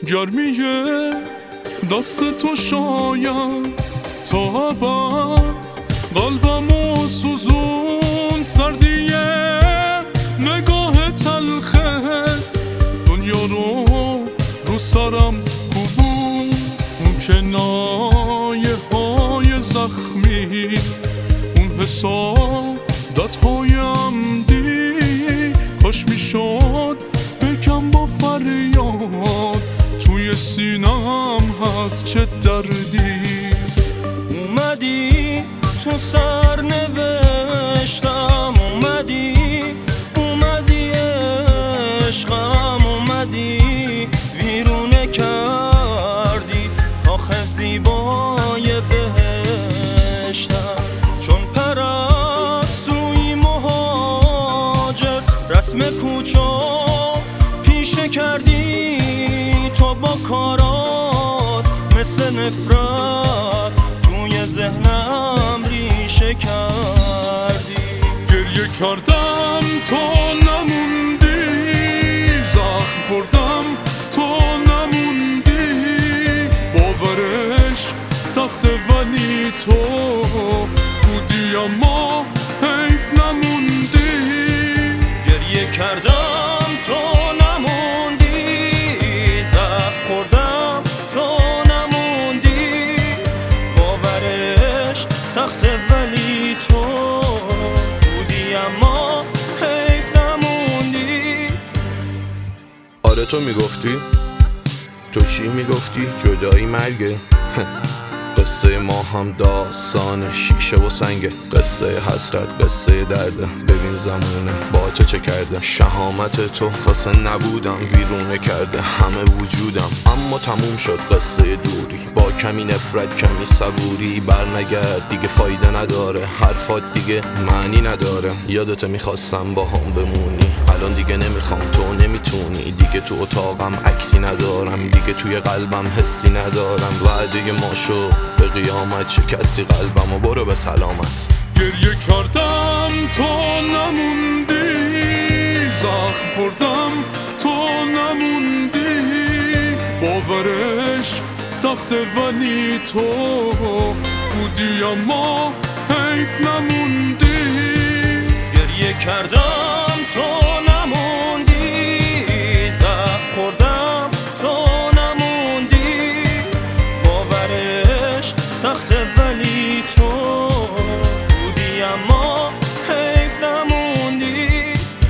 گرمی دست تو شاید تا ابد قلبمو سوزون، سردی نگاه تلخت دنیا رو سرم کوبون. اون کنایه های زخمی، اون حسادت های عمدی، کاش میشد بگم با فریاد توی سینم هست چه دردی. اومدی تو سرنوشتم، اومدی عشقم، اومدی ویرونه کردی آخه زیبای بهشتم. چون پرستوی مهاجر رسم کوچا پیشه کردی تو با کارات، مثل نفرت توی ذهنم ریشه کردی. گریه کردم تو نموندی، زخم خوردم تو نموندی، باورش سخته ولی تو بودی اما حیف نموندی. گریه کردم تو نموندی، زخم خوردم تو نموندی، باورش سخته ولی تو بودی اما حیف نموندی. آره تو میگفتی، تو چی میگفتی؟ جدایی مرگه. قصه ما هم داستان شیشه و سنگه، قصه حسرت، قصه درده. ببین زمونه با تو چه کرده، شهامت تو واسه نبودم ویرونه کرده همه وجودم. اما تموم شد قصه دوری، با کمی نفرت کمی صبوری. برنگرد دیگه فایده نداره، حرفات دیگه معنی نداره. یادت میخواستم با هم بمونی، الان دیگه نمیخوام، تو نمیتونی. دیگه تو اتاقم عکسی ندارم، دیگه توی قلبم حسی ندارم. وعده ما شد به قیامت، شکستی قلبم و برو به سلامت. گریه کردم تو نموندی، زخم خوردم تو نموندی، باورش سخته ولی تو بودی اما حیف نموندی. گریه کردم تو نموندی، زخم خوردم تو نموندی، باورش سخته ولی تو بودی اما حیف نموندی.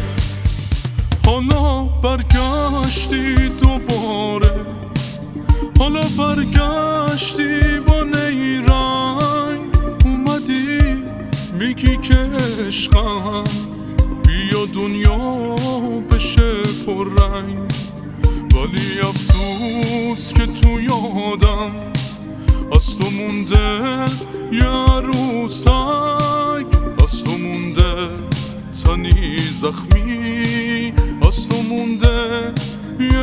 حالا برگشتی دوباره، حالا برگشتی با نیرنگ، اومدی میگی که عشقم بیا دنیا بشه پررنگ. ولی افسوس که تو یادم از تو مونده یه عروسک، از تو مونده تنی زخمی، از تو مونده یه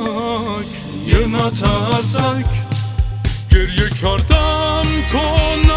مترسک، یه مترسک. گریه کردم تو